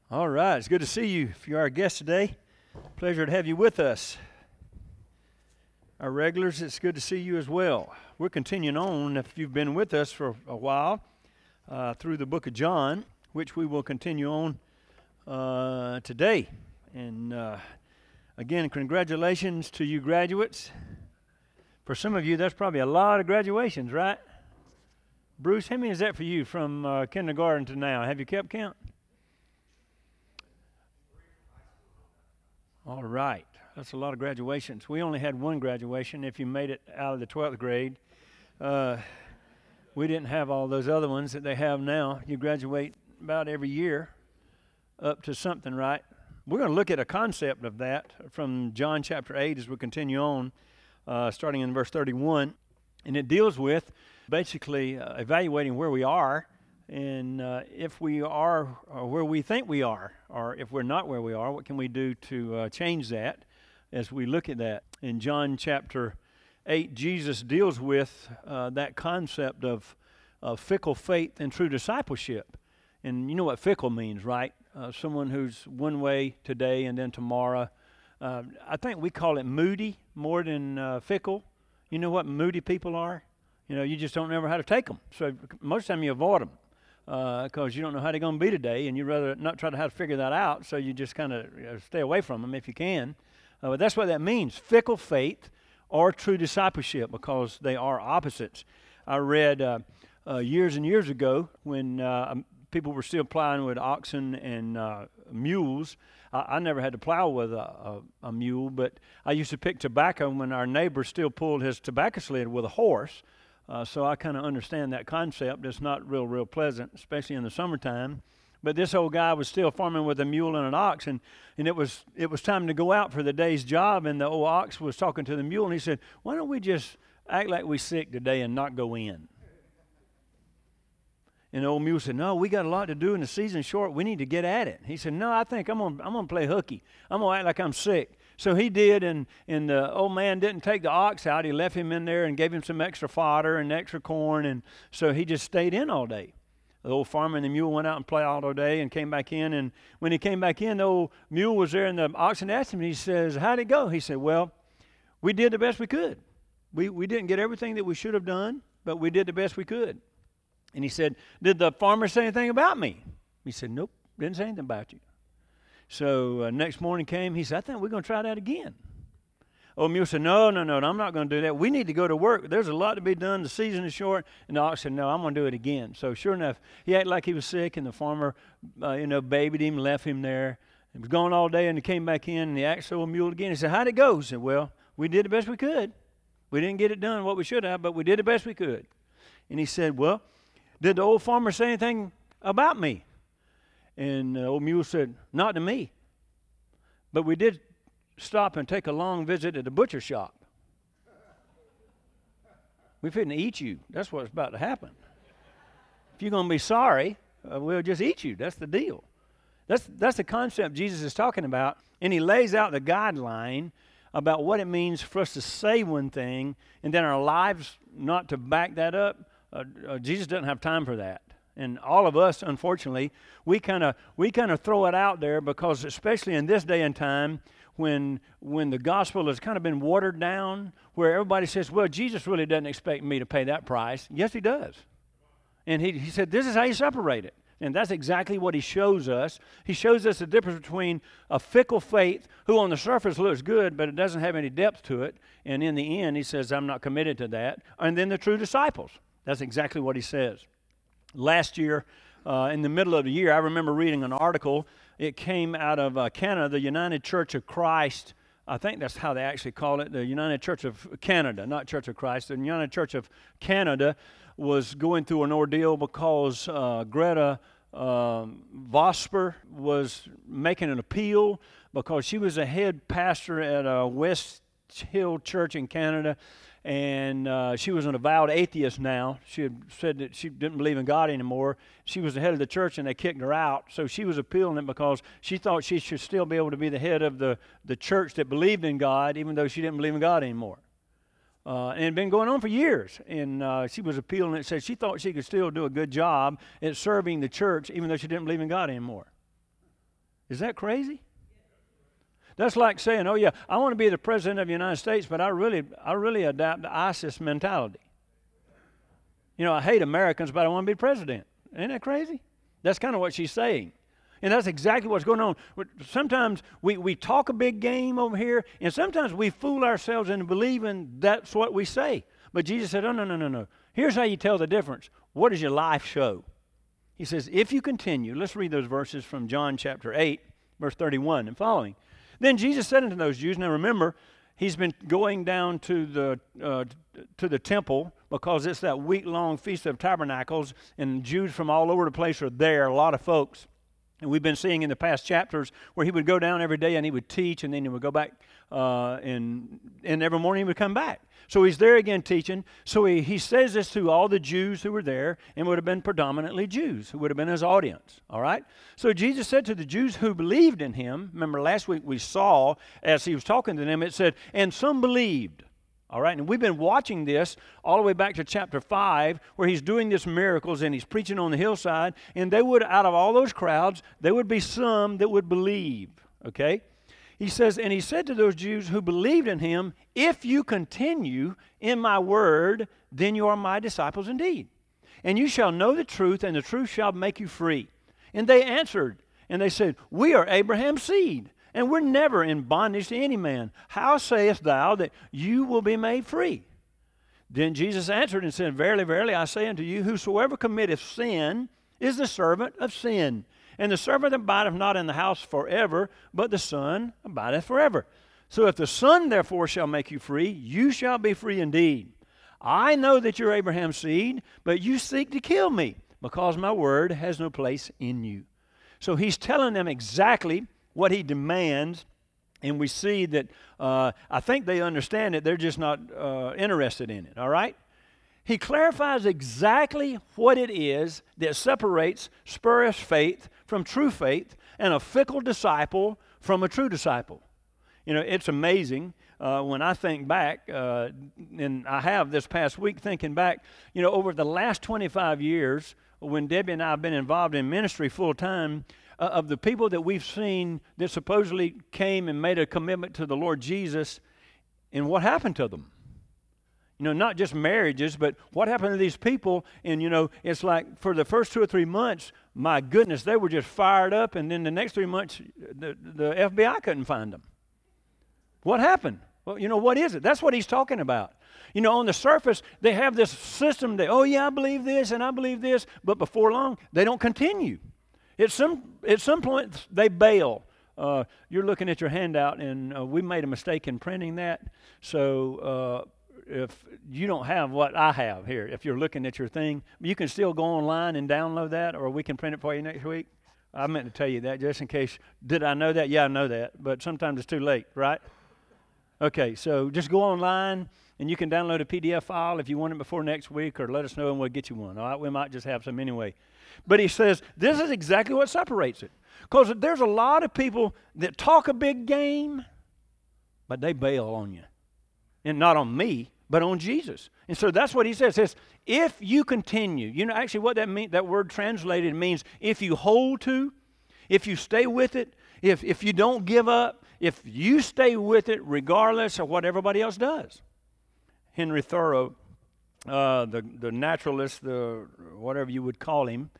All right, it's good to see you. If you're our guest today, pleasure to have you with us. Our regulars, it's good to see you as well. We're continuing on, if you've been with us for a while, through the book of John, which we will continue on today. And again, congratulations to you graduates. For some of you, that's probably a lot of graduations, right? Bruce, how many is that for you from kindergarten to now? Have you kept count? All right. That's a lot of graduations. We only had one graduation if you made it out of the 12th grade. We didn't have all those other ones that they have now. You graduate about every year up to something, right? We're going to look at a concept of that from John chapter 8 as we continue on, starting in verse 31. And it deals with basically evaluating where we are and if we are where we think we are, or if we're not where we are, what can we do to change that as we look at that. In John chapter 8, Jesus deals with that concept of fickle faith and true discipleship. And you know what fickle means, right? Someone who's one way today and then tomorrow. I think we call it moody more than fickle. You know what moody people are? You know, you just don't know how to take them. So most of the time you avoid them. Because you don't know how they're going to be today, and you'd rather not try to have to figure that out, so you just kind of stay away from them if you can. But that's what that means, fickle faith or true discipleship, because they are opposites. I read years and years ago when people were still plowing with oxen and mules. I never had to plow with a mule, but I used to pick tobacco when our neighbor still pulled his tobacco sled with a horse. So I kind of understand that concept. It's not real pleasant, especially in the summertime. But this old guy was still farming with a mule and an ox, and it was time to go out for the day's job, and the old ox was talking to the mule, and he said, "Why don't we just act like we're sick today and not go in?" And the old mule said, "No, we got a lot to do, and the season's short. We need to get at it." He said, "No, I think I'm gonna play hooky. I'm gonna act like I'm sick." So he did, and the old man didn't take the ox out. He left him in there and gave him some extra fodder and extra corn, and so he just stayed in all day. The old farmer and the mule went out and plowed all day and came back in, and when he came back in, the old mule was there, and the oxen asked him, and he says, "How'd it go?" He said, "Well, we did the best we could. We didn't get everything that we should have done, but we did the best we could." And he said, "Did the farmer say anything about me?" He said, "Nope, didn't say anything about you." So next morning came, he said, "I think we're going to try that again." Old mule said, No, I'm not going to do that. We need to go to work. There's a lot to be done. The season is short." And the ox said, "No, I'm going to do it again." So sure enough, he acted like he was sick, and the farmer, babied him, left him there. He was gone all day, and he came back in, and he asked the old mule again. He said, "How'd it go?" He said, "Well, we did the best we could. We didn't get it done what we should have, but we did the best we could." And he said, "Well, did the old farmer say anything about me?" And the old mule said, "Not to me. But we did stop and take a long visit at the butcher shop. We're fitting to eat you. That's what's about to happen. If you're going to be sorry, we'll just eat you. That's the deal." That's the concept Jesus is talking about. And he lays out the guideline about what it means for us to say one thing and then our lives not to back that up. Jesus doesn't have time for that. And all of us, unfortunately, we kind of throw it out there because, especially in this day and time, when the gospel has kind of been watered down, where everybody says, "Well, Jesus really doesn't expect me to pay that price." Yes, he does. And he said, "This is how you separate it." And that's exactly what he shows us. He shows us the difference between a fickle faith who on the surface looks good, but it doesn't have any depth to it. And in the end, he says, "I'm not committed to that." And then the true disciples. That's exactly what he says. Last year, in the middle of the year, I remember reading an article. It came out of Canada, the United Church of Christ. I think that's how they actually call it, the United Church of Canada, not Church of Christ. The United Church of Canada was going through an ordeal because Greta Vosper was making an appeal because she was a head pastor at a West Hill church in Canada. And she was an avowed atheist now. She had said that she didn't believe in God anymore. She was the head of the church, and they kicked her out. So she was appealing it because she thought she should still be able to be the head of the church that believed in God, even though she didn't believe in God anymore. And it had been going on for years. And she was appealing it, said she thought she could still do a good job at serving the church, even though she didn't believe in God anymore. Is that crazy? That's like saying, oh yeah, I want to be the president of the United States, but I really adapt the ISIS mentality. You know, I hate Americans, but I want to be president. Ain't that crazy? That's kind of what she's saying. And that's exactly what's going on. Sometimes we talk a big game over here, and sometimes we fool ourselves into believing that's what we say. But Jesus said, oh, no. Here's how you tell the difference. What does your life show? He says, if you continue, let's read those verses from John chapter 8, verse 31 and following. Then Jesus said unto those Jews, now remember, he's been going down to the temple because it's that week-long Feast of Tabernacles, and Jews from all over the place are there, a lot of folks. And we've been seeing in the past chapters where he would go down every day and he would teach, and then he would go back, and every morning he would come back. So he's there again teaching. So he says this to all the Jews who were there, and would have been predominantly Jews who would have been his audience. All right? So Jesus said to the Jews who believed in him, remember last week we saw as he was talking to them, it said, and some believed. All right, and we've been watching this all the way back to chapter 5, where he's doing these miracles and he's preaching on the hillside, and they would, out of all those crowds, there would be some that would believe, okay? He says, and he said to those Jews who believed in him, if you continue in my word, then you are my disciples indeed. And you shall know the truth, and the truth shall make you free. And they answered, and they said, we are Abraham's seed, and we're never in bondage to any man. How sayest thou that you will be made free? Then Jesus answered and said, verily, verily, I say unto you, whosoever committeth sin is the servant of sin. And the servant abideth not in the house forever, but the Son abideth forever. So if the Son therefore shall make you free, you shall be free indeed. I know that you're Abraham's seed, but you seek to kill me, because my word has no place in you. So he's telling them exactly what he demands, and we see that I think they understand it, they're just not interested in it, all right? He clarifies exactly what it is that separates spurious faith from true faith, and a fickle disciple from a true disciple. You know, it's amazing when I think back, and I have this past week thinking back, you know, over the last 25 years, when Debbie and I have been involved in ministry full time, of the people that we've seen that supposedly came and made a commitment to the Lord Jesus, and what happened to them. You know, not just marriages, but what happened to these people. And, you know, it's like for the first 2 or 3 months, my goodness, they were just fired up. And then the next 3 months, the FBI couldn't find them. What happened? Well, you know, what is it? That's what he's talking about. You know, on the surface, they have this system that, oh, yeah, I believe this and I believe this. But before long, they don't continue. At some point, they bail. You're looking at your handout, and we made a mistake in printing that. So if you don't have what I have here, if you're looking at your thing, you can still go online and download that, or we can print it for you next week. I meant to tell you that just in case. Did I know that? Yeah, I know that. But sometimes it's too late, right? Okay, so just go online, and you can download a PDF file if you want it before next week, or let us know, and we'll get you one. All right, we might just have some anyway. But he says, this is exactly what separates it. Because there's a lot of people that talk a big game, but they bail on you. And not on me, but on Jesus. And so that's what he says. He says, if you continue, you know, actually what that means, that word translated means if you hold to, if you stay with it, if you don't give up, if you stay with it regardless of what everybody else does. Henry Thoreau, the naturalist, the whatever you would call him,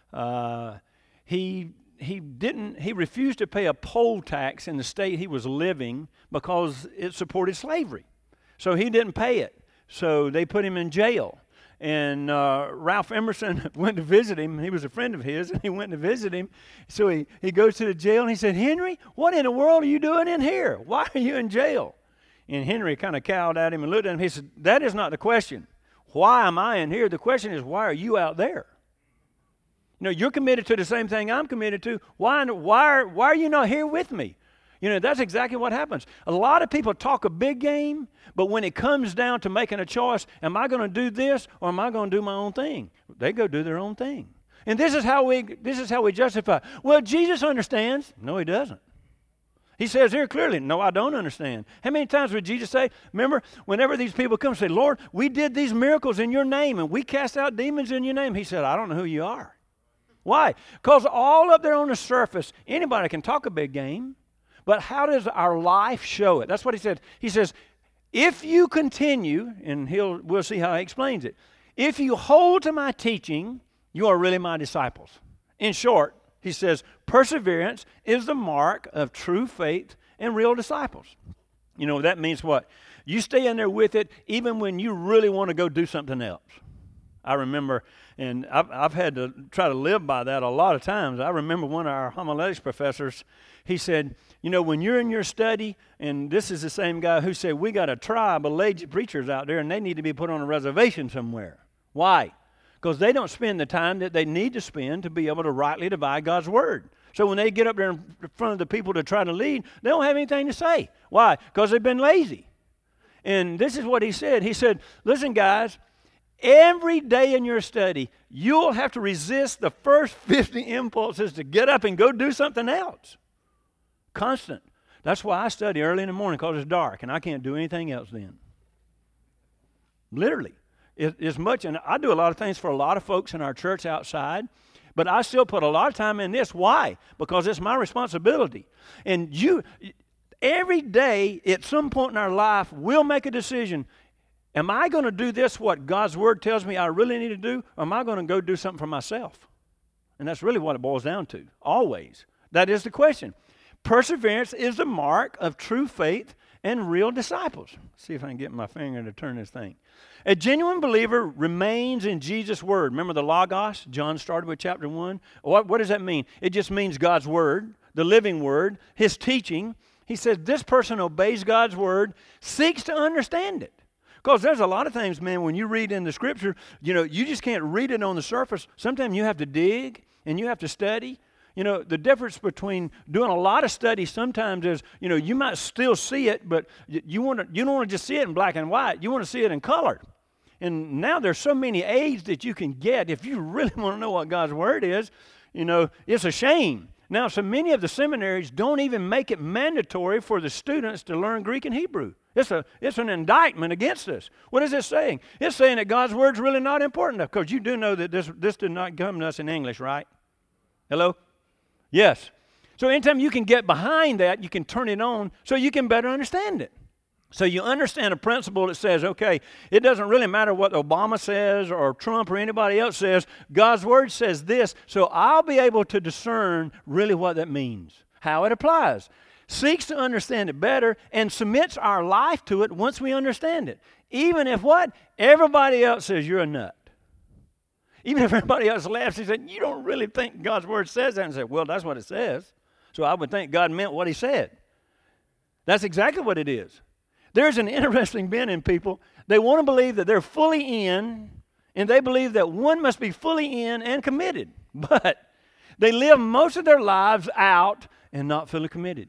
he refused to pay a poll tax in the state he was living because it supported slavery. So he didn't pay it. So they put him in jail. And Ralph Emerson went to visit him. He was a friend of his, and he went to visit him. So he goes to the jail, and he said, Henry, what in the world are you doing in here? Why are you in jail? And Henry kind of cowed at him and looked at him. He said, that is not the question. Why am I in here? The question is, why are you out there? You know, you're committed to the same thing I'm committed to. Why are you not here with me? You know, that's exactly what happens. A lot of people talk a big game, but when it comes down to making a choice, am I going to do this or am I going to do my own thing? They go do their own thing. And this is how we justify. Well, Jesus understands. No, he doesn't. He says here clearly, no, I don't understand. How many times would Jesus say, remember, whenever these people come and say, Lord, we did these miracles in your name and we cast out demons in your name. He said, I don't know who you are. Why? Because all up there on the surface, anybody can talk a big game, but how does our life show it? That's what he said. He says, if you continue, and we'll see how he explains it. If you hold to my teaching, you are really my disciples. In short, he says, perseverance is the mark of true faith and real disciples. You know, that means what? You stay in there with it even when you really want to go do something else. I remember, and I've had to try to live by that a lot of times. I remember one of our homiletics professors, he said, you know, when you're in your study, and this is the same guy who said, we got a tribe of lazy preachers out there, and they need to be put on a reservation somewhere. Why? Because they don't spend the time that they need to spend to be able to rightly divide God's word. So when they get up there in front of the people to try to lead, they don't have anything to say. Why? Because they've been lazy. And this is what he said. He said, listen, guys, every day in your study, you'll have to resist the first 50 impulses to get up and go do something else. Constant. That's why I study early in the morning, because it's dark, and I can't do anything else then. Literally. As much, and I do a lot of things for a lot of folks in our church outside, but I still put a lot of time in this. Why? Because it's my responsibility. And every day, at some point in our life, we'll make a decision. Am I going to do this, what God's word tells me I really need to do, or am I going to go do something for myself? And that's really what it boils down to, always. That is the question. Perseverance is the mark of true faith and real disciples. Let's see if I can get my finger to turn this thing. A genuine believer remains in Jesus' word. Remember the Logos? John started with chapter 1. What does that mean? It just means God's word, the living word, his teaching. He says this person obeys God's word, seeks to understand it. Because there's a lot of things, man, when you read in the Scripture, you know, you just can't read it on the surface. Sometimes you have to dig and you have to study. You know, the difference between doing a lot of study sometimes is, you know, you might still see it, but you don't want to just see it in black and white. You want to see it in color. And now there's so many aids that you can get if you really want to know what God's word is. You know, it's a shame. Now, so many of the seminaries don't even make it mandatory for the students to learn Greek and Hebrew. It's an indictment against us. What is it saying? It's saying that God's word's really not important enough, because you do know that this did not come to us in English, right? Hello? Yes. So anytime you can get behind that, you can turn it on so you can better understand it. So you understand a principle that says, okay, it doesn't really matter what Obama says or Trump or anybody else says. God's word says this, so I'll be able to discern really what that means, how it applies. Seeks to understand it better and submits our life to it once we understand it. Even if what? Everybody else says you're a nut. Even if everybody else laughs and says, you don't really think God's word says that? And say, well, that's what it says. So I would think God meant what he said. That's exactly what it is. There's an interesting bent in people. They want to believe that they're fully in, and they believe that one must be fully in and committed. But they live most of their lives out and not fully committed.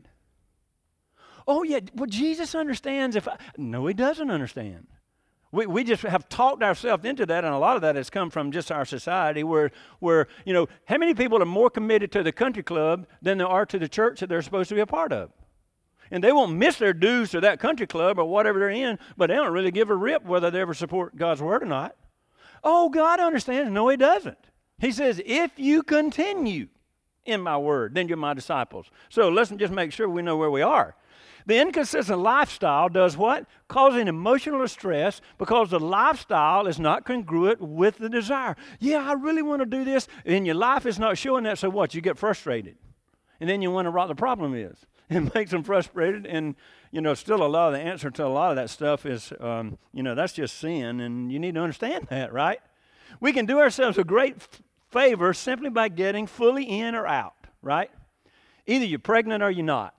Oh, yeah, well, Jesus understands No, he doesn't understand. We just have talked ourselves into that, and a lot of that has come from just our society where, you know, how many people are more committed to the country club than they are to the church that they're supposed to be a part of? And they won't miss their dues to that country club or whatever they're in, but they don't really give a rip whether they ever support God's word or not. Oh, God understands. No, he doesn't. He says, if you continue in my word, then you're my disciples. So let's just make sure we know where we are. The inconsistent lifestyle does what? Causing emotional distress because the lifestyle is not congruent with the desire. Yeah, I really want to do this, and your life is not showing that, so what? You get frustrated. And then you wonder what the problem is. It makes them frustrated, and, you know, still a lot of the answer to a lot of that stuff is, you know, that's just sin, and you need to understand that, right? We can do ourselves a great favor simply by getting fully in or out, right? Either you're pregnant or you're not.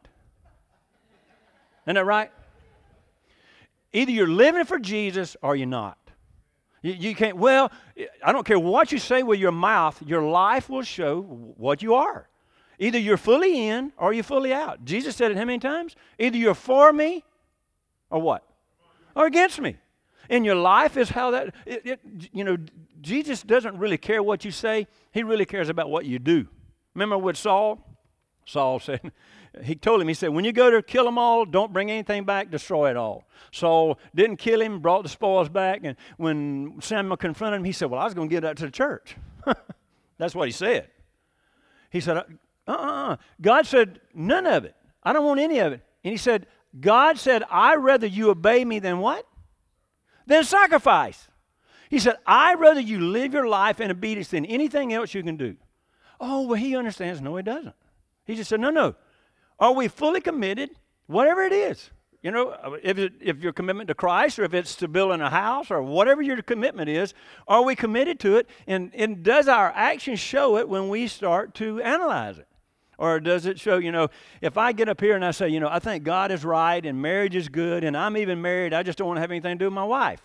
Isn't that right? Either you're living for Jesus or you're not. You can't, well, I don't care what you say with your mouth, your life will show what you are. Either you're fully in or you're fully out. Jesus said it how many times? Either you're for me or what? Or against me. And your life is how that, you know, Jesus doesn't really care what you say. He really cares about what you do. Remember with Saul? Saul said, he told him, he said, when you go to kill them all, don't bring anything back, destroy it all. Saul didn't kill him, brought the spoils back, and when Samuel confronted him, he said, well, I was going to give that to the church. That's what he said. He said, God said, none of it. I don't want any of it. And he said, God said, I'd rather you obey me than what? Than sacrifice. He said, I'd rather you live your life in obedience than anything else you can do. Oh, well, he understands. No, he doesn't. He just said, no. Are we fully committed? Whatever it is. You know, if your commitment to Christ, or if it's to building a house, or whatever your commitment is, are we committed to it? And does our actions show it when we start to analyze it? Or does it show, if I get up here and I say, I think God is right and marriage is good and I'm even married, I just don't want to have anything to do with my wife.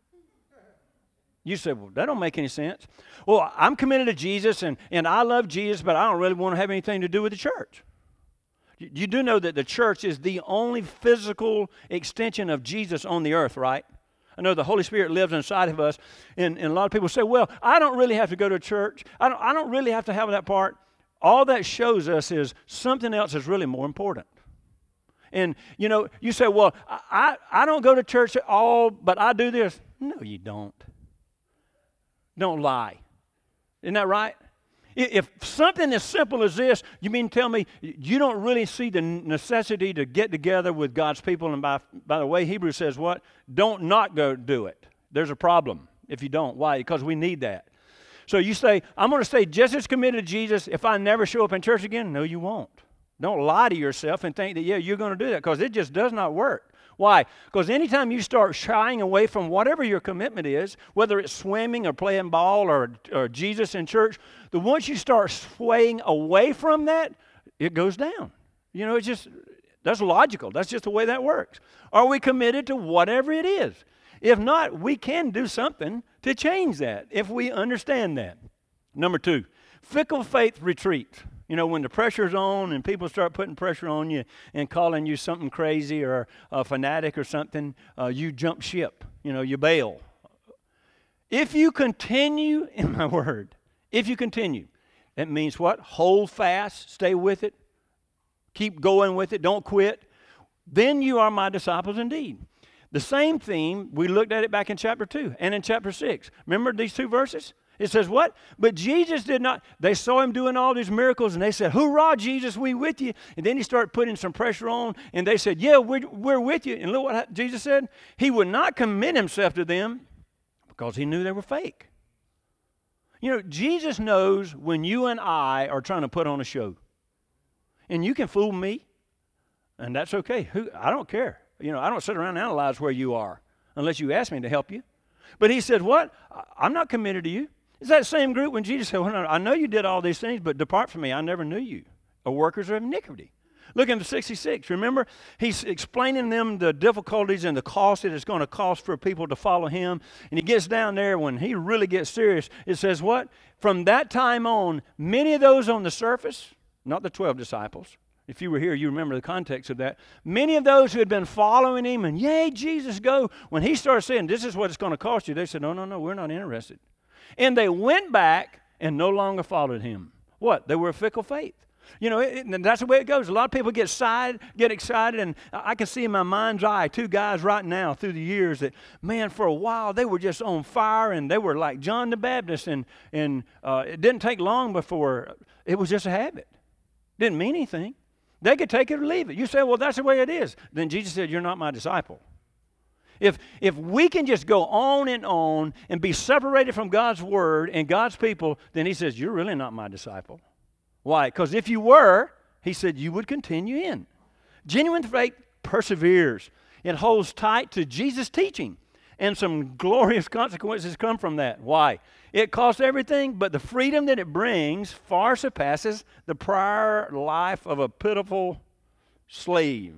You say, well, that don't make any sense. Well, I'm committed to Jesus and I love Jesus, but I don't really want to have anything to do with the church. You do know that the church is the only physical extension of Jesus on the earth, right? I know the Holy Spirit lives inside of us, and a lot of people say, well, I don't really have to go to church. I don't really have to have that part. All that shows us is something else is really more important. And, you say, well, I don't go to church at all, but I do this. No, you don't. Don't lie. Isn't that right? If something as simple as this, you mean tell me you don't really see the necessity to get together with God's people? And by the way, Hebrews says what? Don't not go do it. There's a problem if you don't. Why? Because we need that. So you say, I'm going to stay just as committed to Jesus if I never show up in church again? No, you won't. Don't lie to yourself and think that, you're going to do that, because it just does not work. Why? Because anytime you start shying away from whatever your commitment is, whether it's swimming or playing ball or Jesus in church, once you start swaying away from that, it goes down. It's just, that's logical. That's just the way that works. Are we committed to whatever it is? If not, we can do something to change that if we understand that. Number 2, fickle faith retreats. When the pressure's on and people start putting pressure on you and calling you something crazy or a fanatic or something, you jump ship. You bail. If you continue in my word, that means what? Hold fast, stay with it, keep going with it, don't quit. Then you are my disciples indeed. The same theme, we looked at it back in chapter 2 and in chapter 6. Remember these 2 verses? It says what? But Jesus did not. They saw him doing all these miracles, and they said, "Hoorah, Jesus, we with you." And then he started putting some pressure on, and they said, "Yeah, we're with you." And look what Jesus said. He would not commit himself to them because he knew they were fake. Jesus knows when you and I are trying to put on a show. And you can fool me, and that's okay. I don't care. I don't sit around and analyze where you are unless you ask me to help you. But he said, what? I'm not committed to you. It's that same group when Jesus said, well, no, I know you did all these things, but depart from me. I never knew you. Workers of iniquity. Look at 66. Remember, he's explaining them the difficulties and the cost that it's going to cost for people to follow him. And he gets down there when he really gets serious. It says what? From that time on, many of those on the surface, not the 12 disciples. If you were here, you remember the context of that. Many of those who had been following him and, yay, Jesus, go. When he started saying, this is what it's going to cost you, they said, no, we're not interested. And they went back and no longer followed him. What? They were a fickle faith. And that's the way it goes. A lot of people get excited, and I can see in my mind's eye 2 guys right now through the years that, man, for a while they were just on fire, and they were like John the Baptist, and it didn't take long before it was just a habit. Didn't mean anything. They could take it or leave it. You say, well, that's the way it is. Then Jesus said, you're not my disciple. If we can just go on and be separated from God's word and God's people, then he says, you're really not my disciple. Why? Because if you were, he said, you would continue in. Genuine faith perseveres. It holds tight to Jesus' teaching. And some glorious consequences come from that. Why? It costs everything, but the freedom that it brings far surpasses the prior life of a pitiful slave.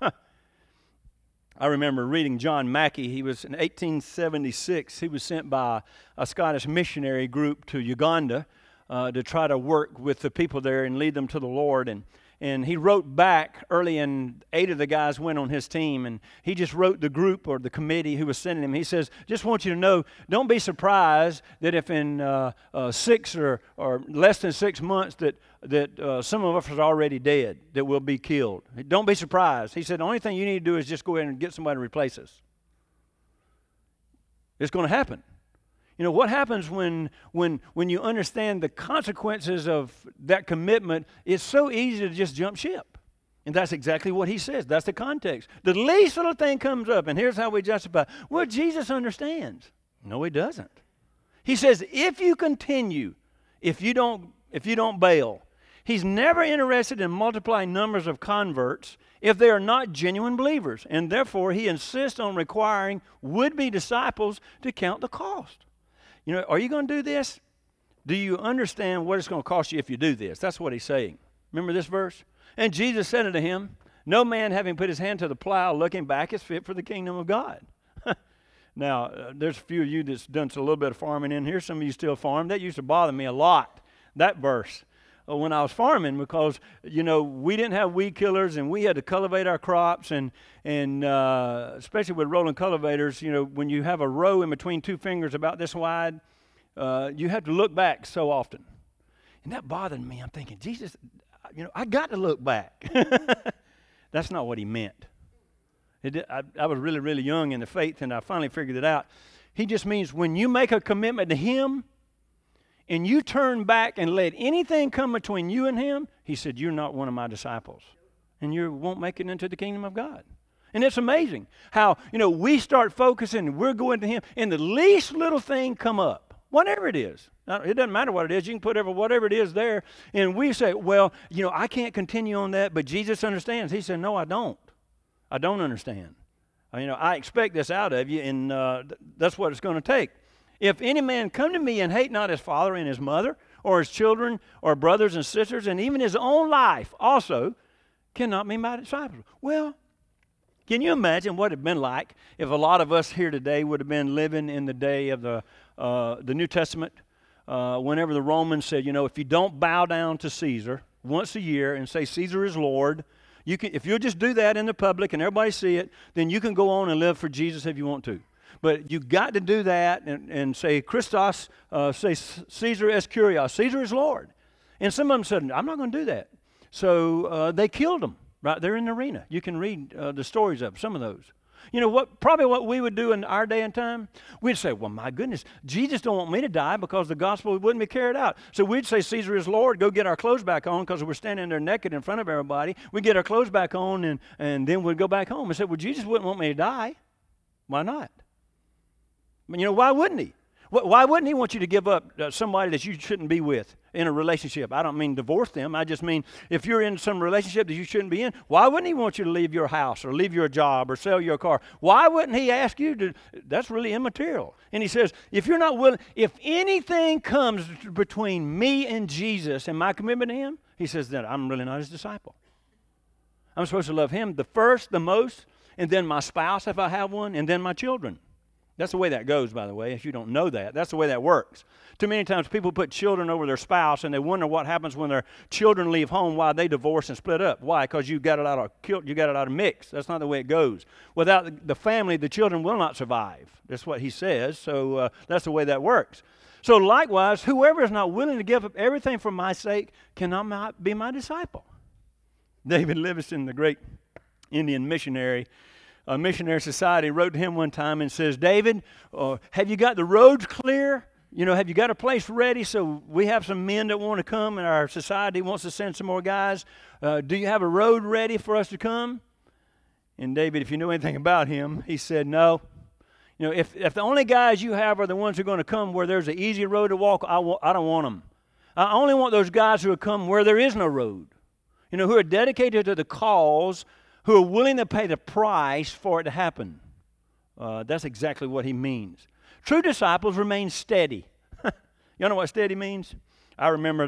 I remember reading John Mackey. He was in 1876. He was sent by a Scottish missionary group to Uganda to try to work with the people there and lead them to the Lord. And he wrote back early, and 8 of the guys went on his team, and he just wrote the group or the committee who was sending him. He says, just want you to know, don't be surprised that if in 6 or less than 6 months that some of us are already dead, that we'll be killed. Don't be surprised. He said, the only thing you need to do is just go ahead and get somebody to replace us. It's going to happen. You know, what happens when you understand the consequences of that commitment? It's so easy to just jump ship. And that's exactly what he says. That's the context. The least little thing comes up, and here's how we justify. Well, Jesus understands. No, he doesn't. He says, if you continue, if you don't bail, he's never interested in multiplying numbers of converts if they are not genuine believers. And therefore, he insists on requiring would-be disciples to count the cost. You know, are you going to do this? Do you understand what it's going to cost you if you do this? That's what he's saying. Remember this verse? And Jesus said unto him, no man having put his hand to the plow looking back is fit for the kingdom of God. Now, there's a few of you that's done a little bit of farming in here. Some of you still farm. That used to bother me a lot, that verse, when I was farming, because, you know, we didn't have weed killers and we had to cultivate our crops, and especially with rolling cultivators, you know, when you have a row in between two fingers about this wide, you have to look back so often. And that bothered me. I'm thinking, Jesus, you know, I got to look back. That's not what he meant. I was really, really young in the faith, and I finally figured it out. He just means when you make a commitment to him and you turn back and let anything come between you and him, he said, you're not one of my disciples, and you won't make it into the kingdom of God. And it's amazing how, you know, we start focusing and we're going to him, and the least little thing come up, whatever it is. Now, it doesn't matter what it is. You can put whatever it is there, and we say, well, you know, I can't continue on that, but Jesus understands. He said, no, I don't. I don't understand. You know, I expect this out of you, and that's what it's going to take. If any man come to me and hate not his father and his mother, or his children, or brothers and sisters, and even his own life also, cannot be my disciple. Well, can you imagine what it would have been like if a lot of us here today would have been living in the day of the New Testament, whenever the Romans said, you know, if you don't bow down to Caesar once a year and say Caesar is Lord, you can, if you'll just do that in the public and everybody see it, then you can go on and live for Jesus if you want to. But you've got to do that and say Christos, say Caesar es Kyrios, Caesar is Lord. And some of them said, I'm not going to do that. So they killed him right there in the arena. You can read the stories of some of those. You know, probably what we would do in our day and time, we'd say, well, my goodness, Jesus don't want me to die because the gospel wouldn't be carried out. So we'd say, Caesar is Lord, go get our clothes back on, because we're standing there naked in front of everybody. We'd get our clothes back on, and then we'd go back home and say, well, Jesus wouldn't want me to die. Why not? I mean, you know, why wouldn't he? Why wouldn't he want you to give up somebody that you shouldn't be with in a relationship? I don't mean divorce them. I just mean if you're in some relationship that you shouldn't be in, why wouldn't he want you to leave your house or leave your job or sell your car? Why wouldn't he ask you to? That's really immaterial. And he says, if you're not willing, if anything comes between me and Jesus and my commitment to him, he says, then I'm really not his disciple. I'm supposed to love him the first, the most, and then my spouse if I have one, and then my children. That's the way that goes, by the way, if you don't know that. That's the way that works. Too many times people put children over their spouse, and they wonder what happens when their children leave home, why they divorce and split up. Why? Because you got it out of mix. That's not the way it goes. Without the family, the children will not survive. That's what he says, so that's the way that works. So likewise, whoever is not willing to give up everything for my sake cannot be my disciple. David Livingstone, the great Indian missionary, a missionary society, wrote to him one time and says, David, have you got the roads clear? You know, have you got a place ready? So we have some men that want to come, and our society wants to send some more guys. Do you have a road ready for us to come? And David, if you know anything about him, he said, no. You know, if the only guys you have are the ones who are going to come where there's an easy road to walk, I don't want them. I only want those guys who will come where there is no road. You know, who are dedicated to the cause, who are willing to pay the price for it to happen. That's exactly what he means. True disciples remain steady. You know what steady means? I remember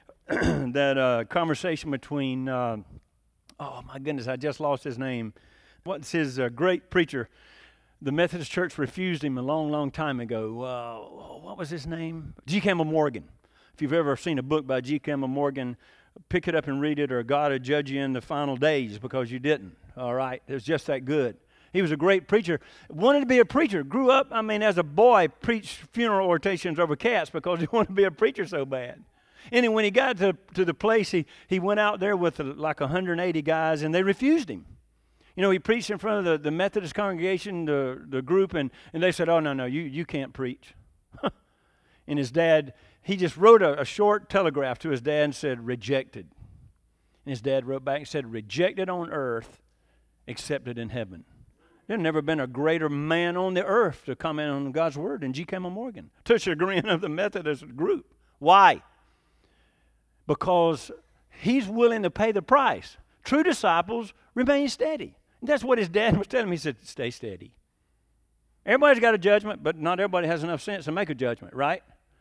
that conversation between, oh my goodness, I just lost his name. What's his great preacher? The Methodist Church refused him a long, long time ago. What was his name? G. Campbell Morgan. If you've ever seen a book by G. Campbell Morgan, pick it up and read it, or God will judge you in the final days because you didn't. All right? It was just that good. He was a great preacher. Wanted to be a preacher. Grew up, as a boy, preached funeral orations over cats because he wanted to be a preacher so bad. And when he got to the place, he went out there with like 180 guys, and they refused him. You know, he preached in front of the Methodist congregation, the group, and they said, oh, no, you can't preach. And his dad, he just wrote a short telegraph to his dad and said, rejected. And his dad wrote back and said, rejected on earth, accepted in heaven. There's never been a greater man on the earth to comment on God's word than G. Campbell Morgan, to the chagrin of the Methodist group. Why? Because he's willing to pay the price. True disciples remain steady. And that's what his dad was telling me. He said, stay steady. Everybody's got a judgment, but not everybody has enough sense to make a judgment, right?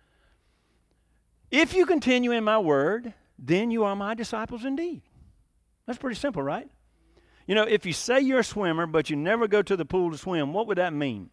If you continue in my word, then you are my disciples indeed. That's pretty simple, right? You know, if you say you're a swimmer, but you never go to the pool to swim, what would that mean?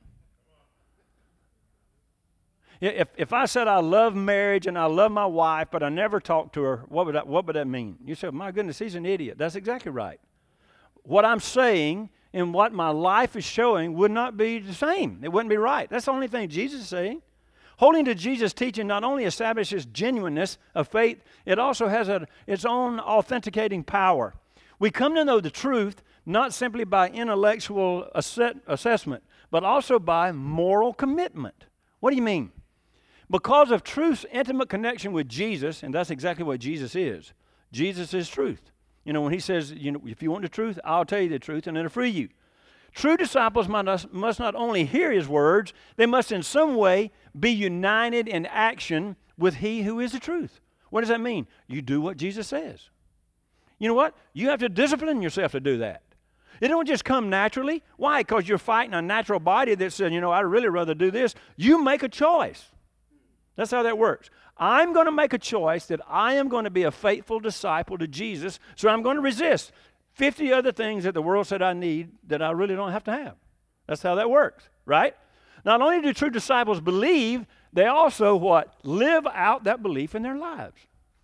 If I said I love marriage and I love my wife, but I never talk to her, what would that mean? You say, my goodness, he's an idiot. That's exactly right. What I'm saying and what my life is showing would not be the same. It wouldn't be right. That's the only thing Jesus is saying. Holding to Jesus' teaching not only establishes genuineness of faith, it also has its own authenticating power. We come to know the truth not simply by intellectual assessment, but also by moral commitment. What do you mean? Because of truth's intimate connection with Jesus, and that's exactly what Jesus is. Jesus is truth. You know, when he says, if you want the truth, I'll tell you the truth and it'll free you. True disciples must not only hear his words, they must in some way be united in action with he who is the truth. What does that mean? You do what Jesus says. You know what? You have to discipline yourself to do that. It don't just come naturally. Why? Because you're fighting a natural body that says, I'd really rather do this. You make a choice. That's how that works. I'm going to make a choice that I am going to be a faithful disciple to Jesus, so I'm going to resist 50 other things that the world said I need that I really don't have to have. That's how that works, right? Not only do true disciples believe, they also what? Live out that belief in their lives.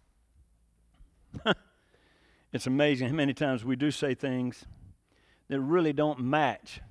It's amazing how many times we do say things that really don't match.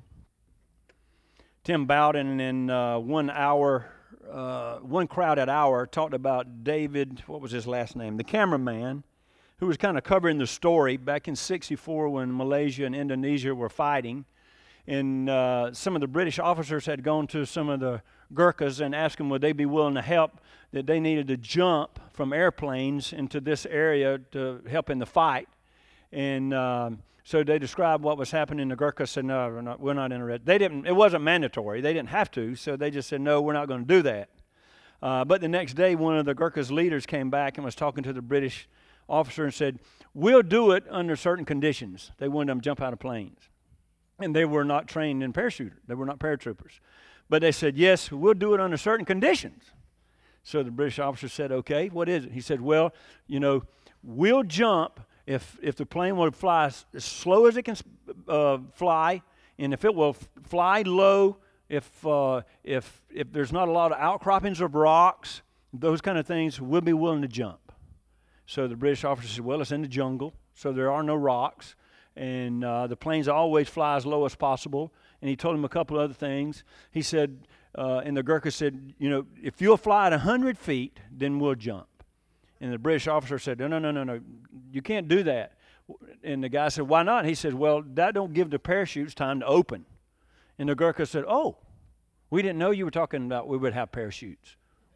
Tim Bowden in 1 hour, One Crowded Hour talked about David, what was his last name? The cameraman, who was kind of covering the story back in '64 when Malaysia and Indonesia were fighting. And some of the British officers had gone to some of the Gurkhas and asked them would they be willing to help, that they needed to jump from airplanes into this area to help in the fight. And so they described what was happening. The Gurkhas said, no, we're not interested. It wasn't mandatory. They didn't have to, so they just said, no, we're not going to do that. But the next day, one of the Gurkhas' leaders came back and was talking to the British officer and said, we'll do it under certain conditions. They wanted them to jump out of planes. And they were not trained in parachuter. They were not paratroopers. But they said, yes, we'll do it under certain conditions. So the British officer said, okay, what is it? He said, well, we'll jump if the plane will fly as slow as it can fly, and if it will fly low, if there's not a lot of outcroppings of rocks, those kind of things, we'll be willing to jump. So the British officer said, well, it's in the jungle, so there are no rocks, and the planes always fly as low as possible. And he told him a couple of other things. He said, and the Gurkha said, if you'll fly at 100 feet, then we'll jump. And the British officer said, no, you can't do that. And the guy said, why not? He said, well, that don't give the parachutes time to open. And the Gurkha said, oh, we didn't know you were talking about we would have parachutes.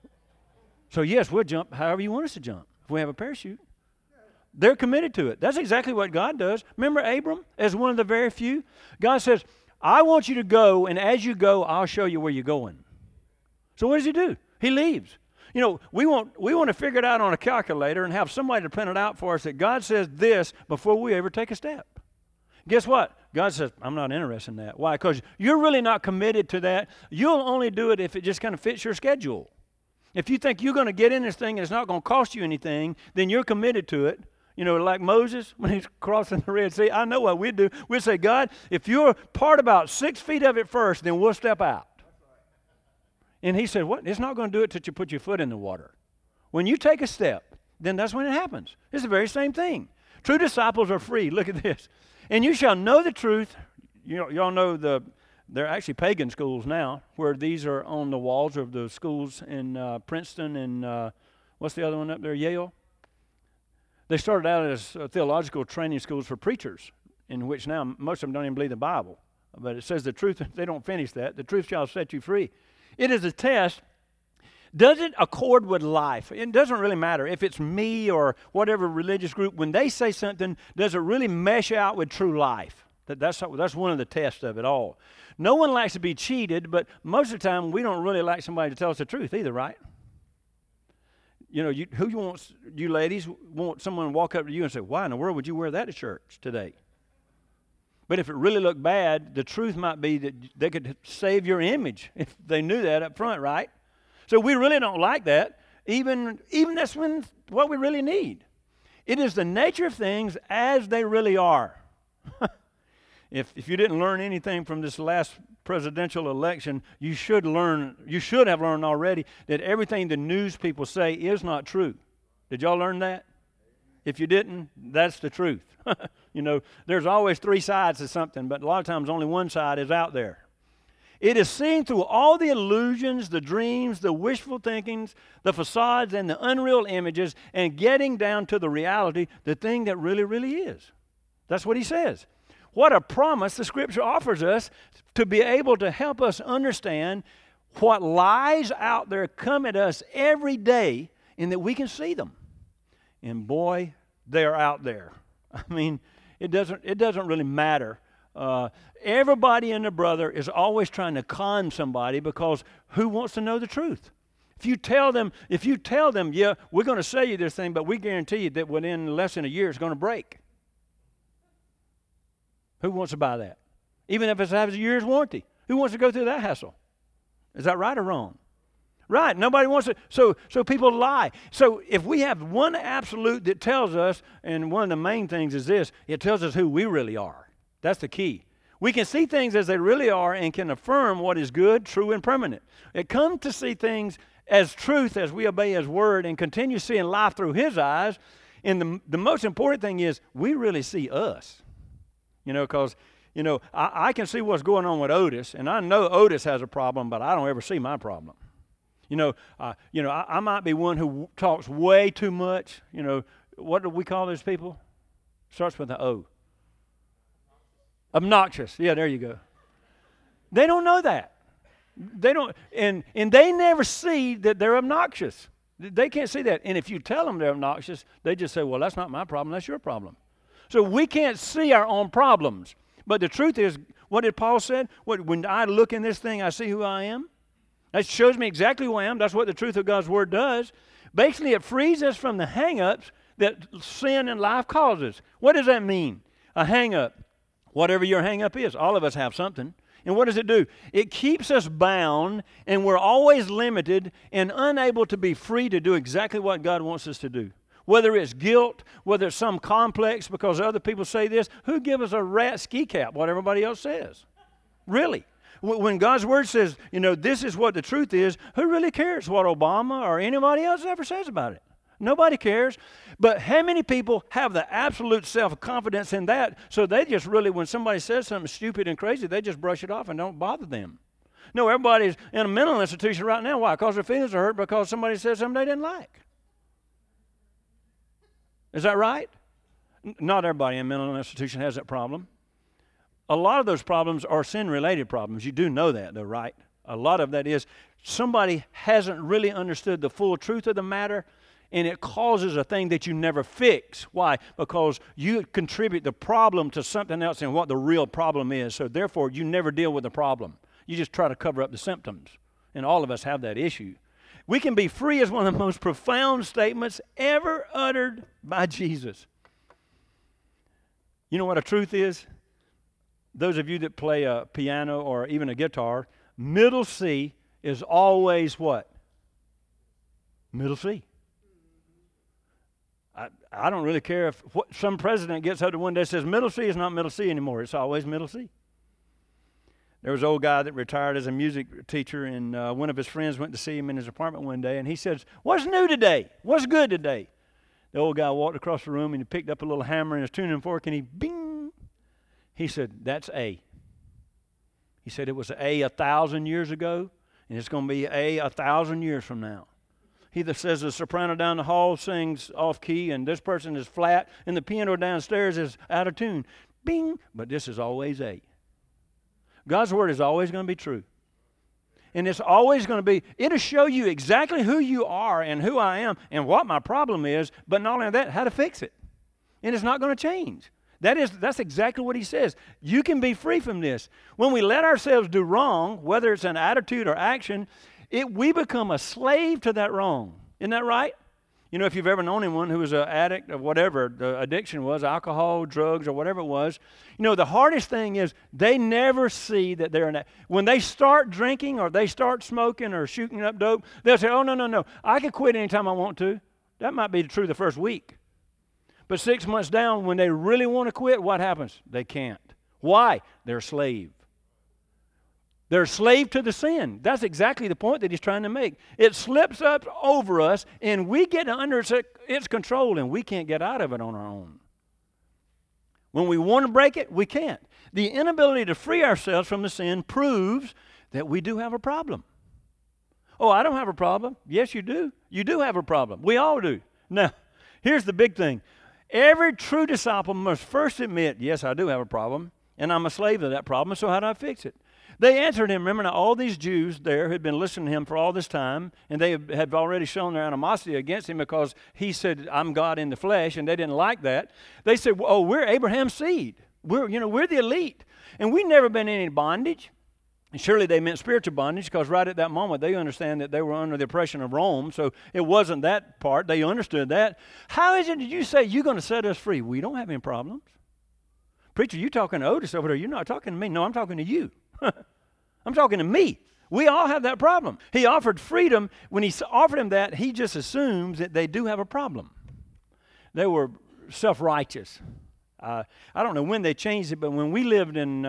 So yes, we'll jump however you want us to jump if we have a parachute. They're committed to it. That's exactly what God does. Remember Abram as one of the very few? God says, I want you to go, and as you go, I'll show you where you're going. So what does he do? He leaves. We want to figure it out on a calculator and have somebody to print it out for us that God says this before we ever take a step. Guess what? God says, I'm not interested in that. Why? Because you're really not committed to that. You'll only do it if it just kind of fits your schedule. If you think you're going to get in this thing and it's not going to cost you anything, then you're committed to it. Like Moses when he's crossing the Red Sea. I know what we'd do. We'd say, God, if you're part about 6 feet of it first, then we'll step out. And he said, what? It's not going to do it till you put your foot in the water. When you take a step, then that's when it happens. It's the very same thing. True disciples are free. Look at this. And you shall know the truth. Y'all know they're actually pagan schools now, where these are on the walls of the schools in Princeton and what's the other one up there, Yale? They started out as theological training schools for preachers, in which now most of them don't even believe the Bible. But it says the truth, they don't finish that. The truth shall set you free. It is a test Does it accord with life? It doesn't really matter if it's me or whatever religious group. When they say something, does it really mesh out with true life? That's one of the tests of it all. No one likes to be cheated, but most of the time we don't really like somebody to tell us the truth either, right? You know, you ladies want someone to walk up to you and say, why in the world would you wear that to church today? But if it really looked bad, the truth might be that they could save your image if they knew that up front, right? So we really don't like that. Even that's what we really need. It is the nature of things as they really are. If you didn't learn anything from this last presidential election, you should have learned already that everything the news people say is not true. Did y'all learn that? If you didn't, that's the truth. You know, there's always three sides to something, but a lot of times only one side is out there. It is seen through all the illusions, the dreams, the wishful thinkings, the facades, and the unreal images, and getting down to the reality, the thing that really, really is. That's what he says. What a promise the Scripture offers us to be able to help us understand what lies out there come at us every day and that we can see them. And boy, they're out there. I mean, it doesn't really matter. Everybody and their brother is always trying to con somebody because who wants to know the truth? If you tell them, yeah, we're going to sell you this thing, but we guarantee you that within less than a year it's going to break. Who wants to buy that? Even if it has a year's warranty. Who wants to go through that hassle? Is that right or wrong? Right. Nobody wants to. So people lie. So if we have one absolute that tells us, and one of the main things is this, it tells us who we really are. That's the key. We can see things as they really are and can affirm what is good, true, and permanent. It comes to see things as truth as we obey His Word and continue seeing life through His eyes. And the most important thing is we really see us. You know, because, you know, I can see what's going on with Otis, and I know Otis has a problem, but I don't ever see my problem. I might be one who talks way too much. You know, what do we call those people? Starts with an O. Obnoxious. Yeah, there you go. They don't know that. They don't, and they never see that they're obnoxious. They can't see that. And if you tell them they're obnoxious, they just say, well, that's not my problem, that's your problem. So we can't see our own problems. But the truth is, what did Paul say? When I look in this thing, I see who I am. That shows me exactly who I am. That's what the truth of God's Word does. Basically, it frees us from the hang-ups that sin in life causes. What does that mean? A hang-up. Whatever your hang-up is. All of us have something. And what does it do? It keeps us bound, and we're always limited and unable to be free to do exactly what God wants us to do. Whether it's guilt, whether it's some complex because other people say this, who give us a rat ski cap, what everybody else says? Really? When God's Word says, you know, this is what the truth is, who really cares what Obama or anybody else ever says about it? Nobody cares. But how many people have the absolute self-confidence in that, so they just really, when somebody says something stupid and crazy, they just brush it off and don't bother them? No, everybody's in a mental institution right now. Why? Because their feelings are hurt because somebody said something they didn't like. Is that right? Not everybody in a mental institution has that problem. A lot of those problems are sin-related problems. You do know that, though, right? A lot of that is somebody hasn't really understood the full truth of the matter, and it causes a thing that you never fix. Why? Because you contribute the problem to something else and what the real problem is. So therefore, you never deal with the problem. You just try to cover up the symptoms. And all of us have that issue. We can be free is one of the most profound statements ever uttered by Jesus. You know what a truth is? Those of you that play a piano or even a guitar, middle C is always what? Middle C. I don't really care if some president gets up to one day and says middle C is not middle C anymore. It's always middle C. There was an old guy that retired as a music teacher, and one of his friends went to see him in his apartment one day, and he says, "What's new today? What's good today?" The old guy walked across the room, and he picked up a little hammer and his tuning fork, and he bing. He said, "That's A." He said it was A 1,000 years ago, and it's going to be A 1,000 years from now. He that says the soprano down the hall sings off key, and this person is flat, and the piano downstairs is out of tune. Bing! But this is always A. God's Word is always going to be true. and it's always going to be, it'll show you exactly who you are and who I am and what my problem is, but not only that, how to fix it. And it's not going to change. That's exactly what he says. You can be free from this. When we let ourselves do wrong, whether it's an attitude or action, we become a slave to that wrong. Isn't that right? You know, if you've ever known anyone who was an addict of whatever the addiction was, alcohol, drugs, or whatever it was, you know, the hardest thing is they never see that they're an addict. When they start drinking or they start smoking or shooting up dope, they'll say, oh, no, I can quit anytime I want to. That might be true the first week. But 6 months down, when they really want to quit, what happens? They can't. Why? They're a slave. They're a slave to the sin. That's exactly the point that he's trying to make. It slips up over us, and we get under its control, and we can't get out of it on our own. When we want to break it, we can't. The inability to free ourselves from the sin proves that we do have a problem. Oh, I don't have a problem. Yes, you do. You do have a problem. We all do. Now, here's the big thing. Every true disciple must first admit, yes, I do have a problem, and I'm a slave to that problem, so how do I fix it? They answered him. Remember, now all these Jews there had been listening to him for all this time, and they had already shown their animosity against him because he said, I'm God in the flesh, and they didn't like that. They said, oh, we're Abraham's seed. We're the elite, and we've never been in any bondage. And surely they meant spiritual bondage because right at that moment they understand that they were under the oppression of Rome, so it wasn't that part. They understood that. How is it that you say you're going to set us free? We don't have any problems. Preacher, you talking to Otis over there. You're not talking to me. No, I'm talking to you. I'm talking to me. We all have that problem. He offered freedom. When he offered him that, he just assumes that they do have a problem. They were self-righteous. I don't know when they changed it, but when we lived in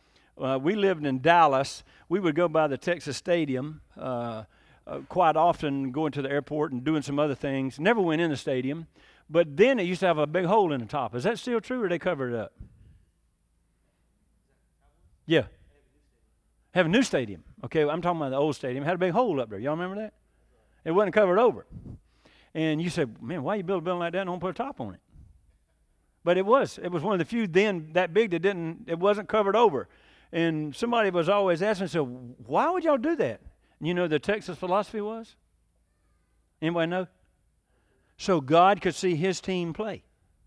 Dallas, we would go by the Texas Stadium quite often, going to the airport and doing some other things. Never went in the stadium, but then it used to have a big hole in the top. Is that still true, or they covered it up? Yeah. Have a new stadium. Okay, I'm talking about the old stadium. It had a big hole up there. Y'all remember that? It wasn't covered over. And you said, man, why you build a building like that and don't put a top on it? But it was. It was one of the few then that big that it wasn't covered over. And somebody was always asking, so why would y'all do that? And you know the Texas philosophy was? Anybody know? So God could see his team play.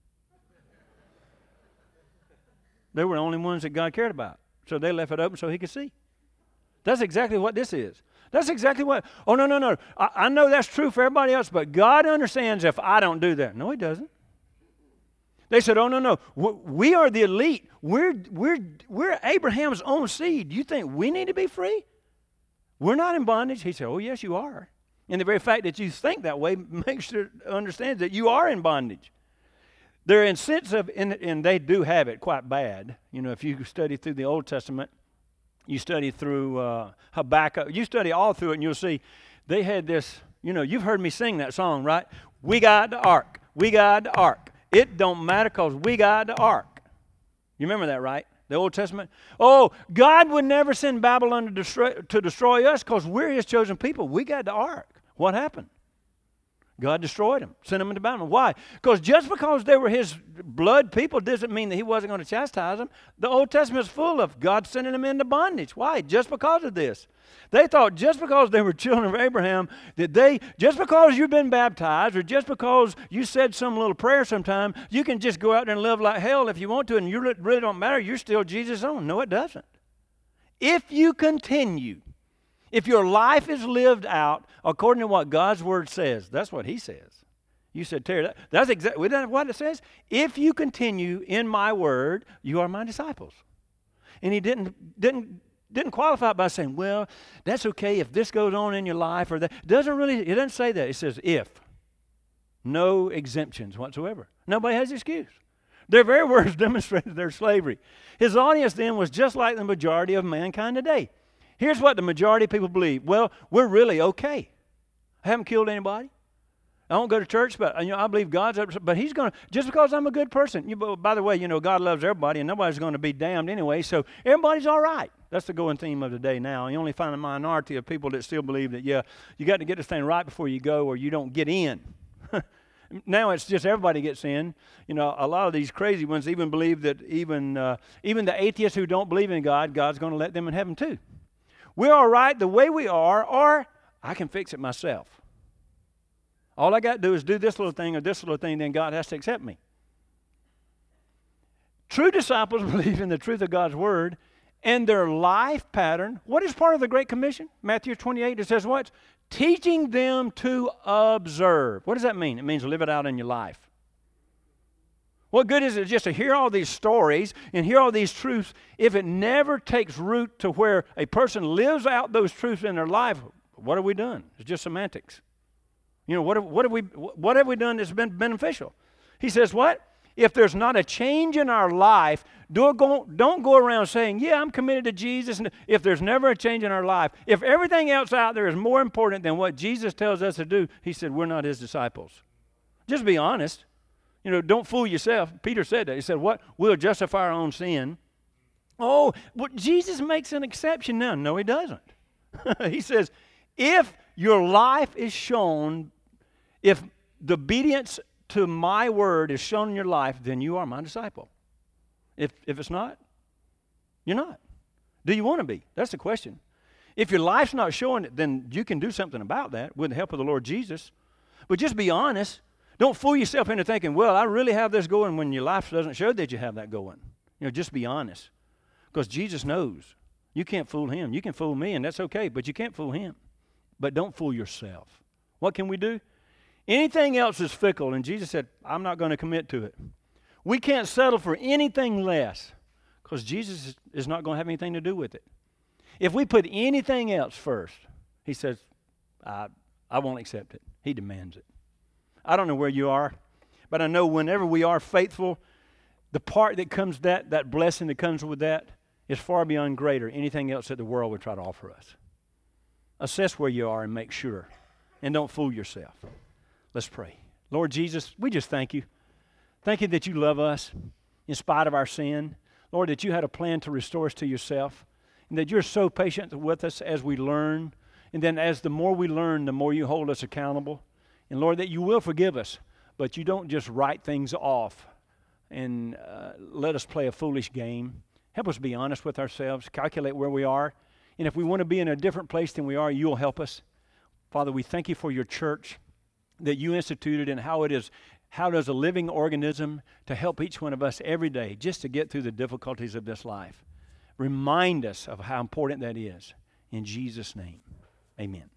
They were the only ones that God cared about. So they left it open so he could see. That's exactly what this is. That's exactly what, oh, no. I know that's true for everybody else, but God understands if I don't do that. No, he doesn't. They said, oh, no. We are the elite. We're Abraham's own seed. You think we need to be free? We're not in bondage. He said, oh, yes, you are. And the very fact that you think that way makes you understand that you are in bondage. They're insensitive, and they do have it quite bad. You know, if you study through the Old Testament, you study through Habakkuk, you study all through it, and you'll see they had this, you know, you've heard me sing that song, right? We got the ark. We got the ark. It don't matter because we got the ark. You remember that, right? The Old Testament? Oh, God would never send Babylon to destroy us because we're his chosen people. We got the ark. What happened? God destroyed them, sent them into Babylon. Why? Because just because they were his blood people doesn't mean that he wasn't going to chastise them. The Old Testament is full of God sending them into bondage. Why? Just because of this. They thought just because they were children of Abraham, just because you've been baptized or just because you said some little prayer sometime, you can just go out there and live like hell if you want to, and you really don't matter. You're still Jesus' own. No, it doesn't. If you continue, if your life is lived out according to what God's Word says, that's what he says. You said, Terry, that's exactly what it says. If you continue in my Word, you are my disciples. And he didn't qualify it by saying, well, that's okay if this goes on in your life or that. It doesn't say that. It says if. No exemptions whatsoever. Nobody has excuse. Their very words demonstrated their slavery. His audience then was just like the majority of mankind today. Here's what the majority of people believe. Well, we're really okay. I haven't killed anybody. I don't go to church, but I believe God's up. But he's going to, just because I'm a good person. By the way, God loves everybody, and nobody's going to be damned anyway, so everybody's all right. That's the going theme of the day now. You only find a minority of people that still believe that, yeah, you got to get this thing right before you go or you don't get in. Now it's just everybody gets in. A lot of these crazy ones even believe that even the atheists who don't believe in God, God's going to let them in heaven too. We're all right the way we are, or I can fix it myself. All I got to do is do this little thing or this little thing, then God has to accept me. True disciples believe in the truth of God's Word and their life pattern. What is part of the Great Commission? Matthew 28, it says what? Teaching them to observe. What does that mean? It means live it out in your life. What good is it just to hear all these stories and hear all these truths if it never takes root to where a person lives out those truths in their life? What have we done? It's just semantics. You know, what have we done that's been beneficial? He says what? If there's not a change in our life, don't go around saying, yeah, I'm committed to Jesus. And if there's never a change in our life, if everything else out there is more important than what Jesus tells us to do, he said, we're not his disciples. Just be honest. You know, don't fool yourself. Peter said that. He said, what? We'll justify our own sin. Oh, well, Jesus makes an exception now. No, he doesn't. He says, if your life is shown, if the obedience to my word is shown in your life, then you are my disciple. If it's not, you're not. Do you want to be? That's the question. If your life's not showing it, then you can do something about that with the help of the Lord Jesus. But just be honest. Don't fool yourself into thinking, well, I really have this going when your life doesn't show that you have that going. You know, just be honest. Because Jesus knows. You can't fool him. You can fool me, and that's okay, but you can't fool him. But don't fool yourself. What can we do? Anything else is fickle, and Jesus said, I'm not going to commit to it. We can't settle for anything less because Jesus is not going to have anything to do with it. If we put anything else first, he says, I won't accept it. He demands it. I don't know where you are, but I know whenever we are faithful, the part that comes, that blessing that comes with that is far beyond greater anything else that the world would try to offer us. Assess where you are and make sure, and don't fool yourself. Let's pray. Lord Jesus, we just thank you. Thank you that you love us in spite of our sin. Lord, that you had a plan to restore us to yourself, and that you're so patient with us as we learn, and then as the more we learn, the more you hold us accountable. And Lord, that you will forgive us, but you don't just write things off and let us play a foolish game. Help us be honest with ourselves, calculate where we are, and if we want to be in a different place than we are, you'll help us. Father, we thank you for your church that you instituted and how does a living organism to help each one of us every day just to get through the difficulties of this life. Remind us of how important that is. In Jesus' name, amen.